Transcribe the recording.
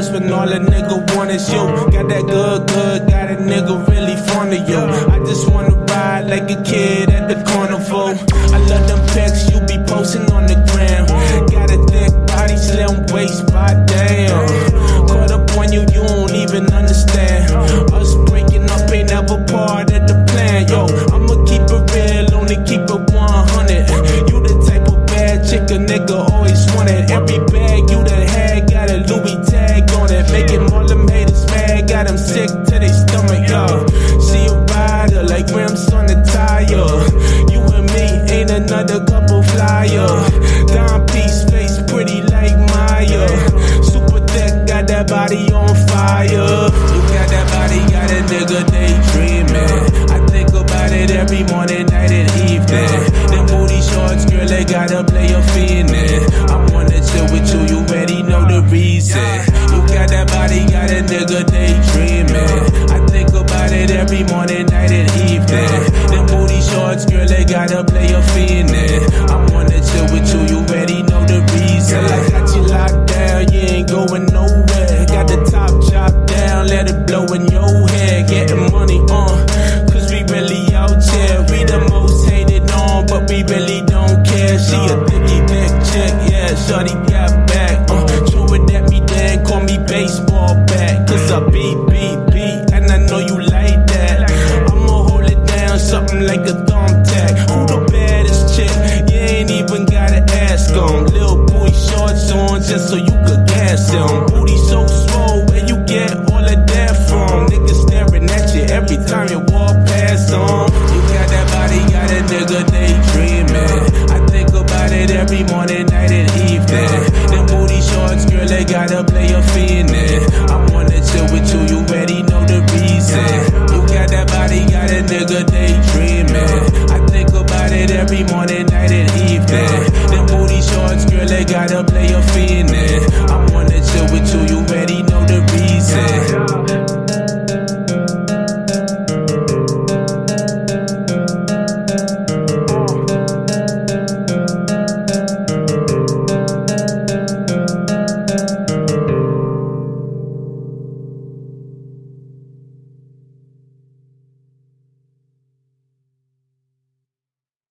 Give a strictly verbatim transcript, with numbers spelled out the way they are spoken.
first when all a nigga want is you. Got that good, good, got a nigga really fond of you. I just wanna ride like a kid at the carnival. I love them pics you be posting on the gram. Got a thick body, slim waist, by damn. Caught up on you, you don't even understand. Us breaking up ain't never part of the plan. Yo, I'ma keep it real, only keep it one hundred. You the type of bad chick a nigga always wanted. Every bag you done had got a Louis tag on it. Making all them haters mad, got them sick to their stomach, yo. See a rider like rims on the tire. You and me ain't another couple flyer. Dime piece, face pretty like Maya. Super thick, got that body on fire. You got that body, got a nigga daydreaming. I think about it every morning, night and evening. Them booty shorts, girl, they gotta play a feeling. I wanna chill with you, you already know the reason. You got that body, got a nigga daydreaming. I think about it every morning, night and evening. Them booty shorts, girl, they gotta play a feeling. I wanna chill with you, you already know the reason. Girl, I got you locked down, you ain't going nowhere. Got the top drop down, let it blow in your hair. Getting money on, cause we really out here. We the most hated on, but we really don't care. She a thicky thick chick, yeah, shorty got back. Uh, throw it at me then, call me baseball bat. Cause I beat, beat, beat, and I know you like that. I'ma hold it down, something like a thumbtack. Who the baddest chick? You ain't even gotta ask them. Little booty shorts on, just so you could gas them. Booty so swole, where you get all of that from? Niggas staring at you every time you walk past them. You got that body, got a nigga daydreaming. I think about it every morning, night and evening. Them booty shorts, girl, they gotta play a feeling. I wanna chill with you, you already know the reason. You got that body, got a nigga daydreaming. I think about it every morning, night and evening. Them booty shorts, girl, they gotta play a feeling. I wanna chill with